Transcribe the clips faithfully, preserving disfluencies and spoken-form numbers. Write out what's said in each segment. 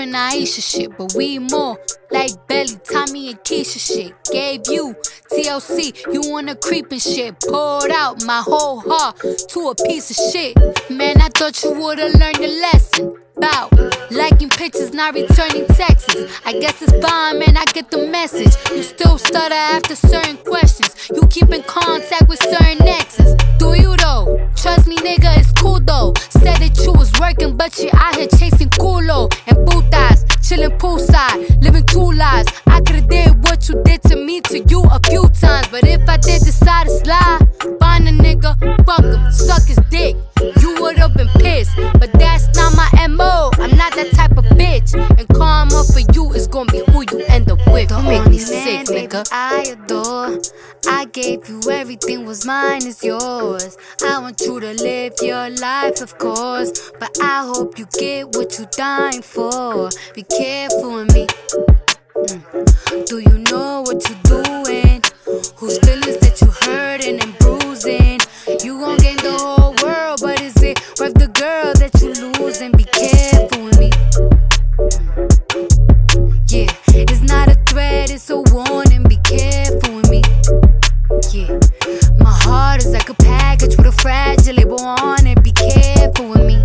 and Aisha shit, but we more like Belly, Tommy, and Keisha shit. Gave you T L C, you wanna creep and shit. Poured out my whole heart to a piece of shit. Man, I thought you would've learned a lesson about liking pictures, not returning texts. I guess it's fine, man, I get the message. You still stutter after certain questions. You keep in contact with certain exes. Do you though? Trust me, nigga, it's cool though. Said that you was working, but you out here chasing culo and putas, chilling poolside, living two lives. I could've did what you did to me to you a few times, but if I did decide to slide, find a nigga, fuck him, suck his dick. You would've been pissed, but that's not my M O. I'm not that type of bitch, and karma for you is gonna be who you end up with. Don't make me sick, nigga. I adore. I gave you everything, was mine is yours. I want you to live your life, of course, but I hope you get what you dying for. Be careful with me. Mm. Do you know what you're doing? Whose feelings that you hurting and bruising? You gon' gain the whole world, but is it worth the girl that you losing? Be careful with me. Mm. Yeah, it's not a threat, it's a warning. Be careful with me. Yeah, my heart is like a package with a fragile label on it. Be careful with me.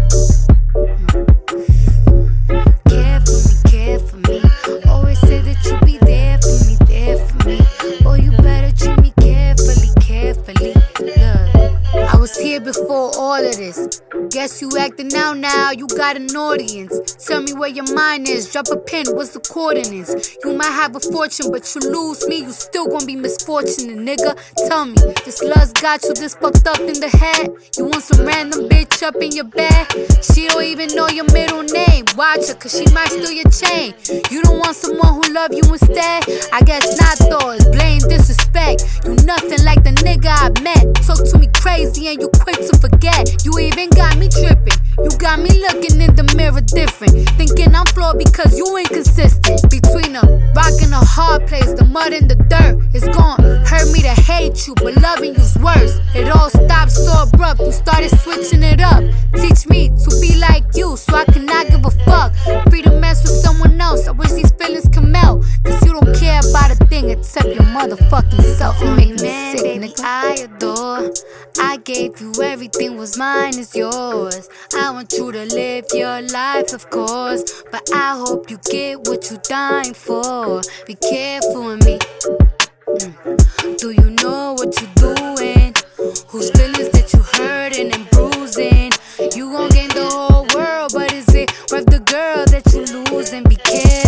Mm. Care for me, care for me. Always say that you'll be there for me, there for me. Oh, you better treat me carefully, carefully. Look, I was here before all of this. Guess you acting out now, you got an audience. Tell me where your mind is, drop a pin, what's the coordinates? You might have a fortune, but you lose me, you still gonna be misfortunate, nigga. Tell me, this lust got you this fucked up in the head? You want some random bitch up in your bed? She don't even know your middle name. Watch her, cause she might steal your chain. You don't want someone who love you instead? I guess not though, it's blame disrespect. You nothing like the nigga I met. Talk to me crazy and you quick to forget. You even got me tripping. You got me looking in the mirror different, thinking I'm flawed because you inconsistent. Between a rock and a hard place, the mud and the dirt, it's gon' hurt me to hate you, but loving you's worse. It all stopped so abrupt, you started switching it up. Teach me to be like you, so I cannot give a fuck. Free to mess with someone else, I wish these feelings can melt. Cause you don't care about a thing except your motherfucking self. You make me sick, nigga. I adore. I gave you everything, was mine is yours. I want you to live your life, of course, but I hope you get what you dying for. Be careful with me. Mm. Do you know what you're doing? Whose feelings that you hurting and bruising? You gon' gain the whole world, but is it worth the girl that you losing? Be careful.